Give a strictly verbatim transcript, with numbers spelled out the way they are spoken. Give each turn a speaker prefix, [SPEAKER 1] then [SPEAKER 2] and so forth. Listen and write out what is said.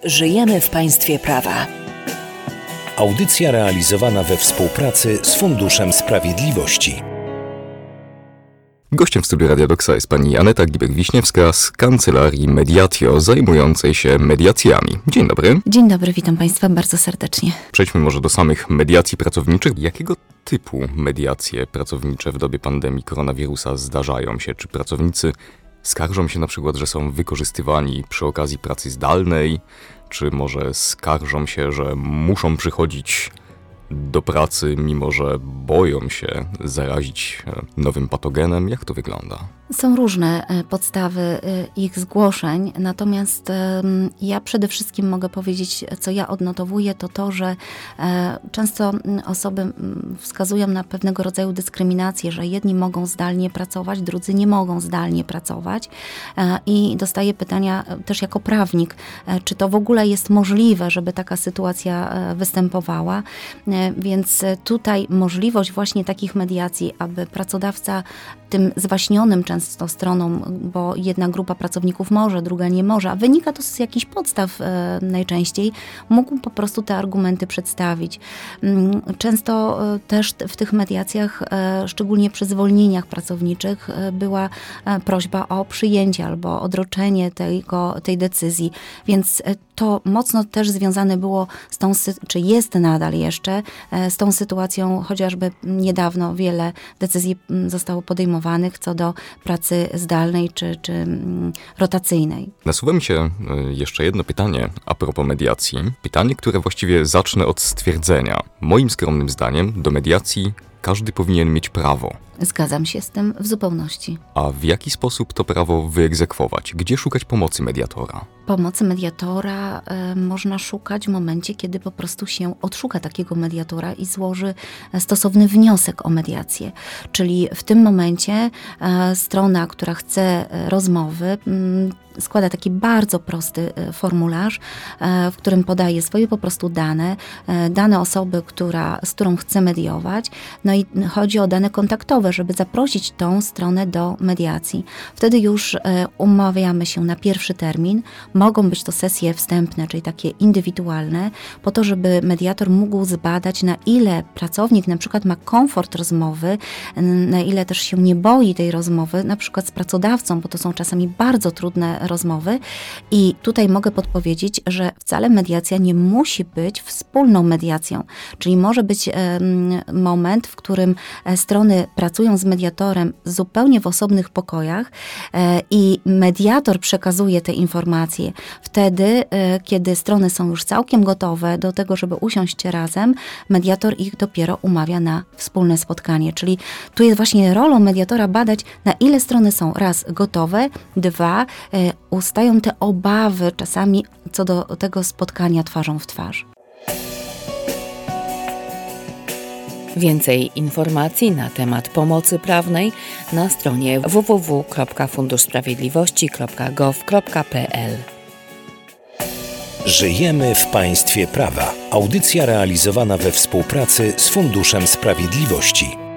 [SPEAKER 1] Żyjemy w państwie prawa.
[SPEAKER 2] Audycja realizowana we współpracy z Funduszem Sprawiedliwości.
[SPEAKER 3] Gościem w studiu Radia Doksa jest pani Aneta Gibek-Wiśniewska z Kancelarii Mediatio, zajmującej się mediacjami. Dzień dobry.
[SPEAKER 4] Dzień dobry, witam Państwa bardzo serdecznie.
[SPEAKER 3] Przejdźmy może do samych mediacji pracowniczych. Jakiego typu mediacje pracownicze w dobie pandemii koronawirusa zdarzają się? Czy pracownicy skarżą się na przykład, że są wykorzystywani przy okazji pracy zdalnej? Czy może skarżą się, że muszą przychodzić do pracy, mimo że boją się zarazić nowym patogenem? Jak to wygląda?
[SPEAKER 4] Są różne podstawy ich zgłoszeń, natomiast ja przede wszystkim mogę powiedzieć, co ja odnotowuję, to to, że często osoby wskazują na pewnego rodzaju dyskryminację, że jedni mogą zdalnie pracować, drudzy nie mogą zdalnie pracować i dostaję pytania też jako prawnik, czy to w ogóle jest możliwe, żeby taka sytuacja występowała, więc tutaj możliwość właśnie takich mediacji, aby pracodawca tym zwaśnionym często stroną, bo jedna grupa pracowników może, druga nie może, a wynika to z jakichś podstaw e, najczęściej, mógł po prostu te argumenty przedstawić. Często e, też w tych mediacjach, e, szczególnie przy zwolnieniach pracowniczych, e, była e, prośba o przyjęcie albo odroczenie tego, tej decyzji, więc e, to mocno też związane było z tą, czy jest nadal jeszcze, e, z tą sytuacją, chociażby niedawno wiele decyzji zostało podejmowanych co do pracy zdalnej czy, czy rotacyjnej.
[SPEAKER 3] Nasuwa mi się jeszcze jedno pytanie a propos mediacji. Pytanie, które właściwie zacznę od stwierdzenia. Moim skromnym zdaniem do mediacji każdy powinien mieć prawo.
[SPEAKER 4] Zgadzam się z tym w zupełności.
[SPEAKER 3] A w jaki sposób to prawo wyegzekwować? Gdzie szukać pomocy mediatora?
[SPEAKER 4] Pomocy mediatora y, można szukać w momencie, kiedy po prostu się odszuka takiego mediatora i złoży stosowny wniosek o mediację. Czyli w tym momencie y, strona, która chce y, rozmowy, y, składa taki bardzo prosty y, formularz, y, w którym podaje swoje po prostu dane, y, dane osoby, która, z którą chce mediować, no i chodzi o dane kontaktowe, żeby zaprosić tą stronę do mediacji. Wtedy już y, umawiamy się na pierwszy termin. Mogą być to sesje wstępne, czyli takie indywidualne, po to, żeby mediator mógł zbadać, na ile pracownik na przykład ma komfort rozmowy, na ile też się nie boi tej rozmowy, na przykład z pracodawcą, bo to są czasami bardzo trudne rozmowy. I tutaj mogę podpowiedzieć, że wcale mediacja nie musi być wspólną mediacją, czyli może być moment, w którym strony pracują z mediatorem zupełnie w osobnych pokojach i mediator przekazuje te informacje. Wtedy, kiedy strony są już całkiem gotowe do tego, żeby usiąść razem, mediator ich dopiero umawia na wspólne spotkanie. Czyli tu jest właśnie rolą mediatora badać, na ile strony są raz gotowe, dwa, ustają te obawy czasami co do tego spotkania twarzą w twarz.
[SPEAKER 1] Więcej informacji na temat pomocy prawnej na stronie w w w kropka fundusz sprawiedliwości kropka gov kropka p l.
[SPEAKER 2] Żyjemy w państwie prawa. Audycja realizowana we współpracy z Funduszem Sprawiedliwości.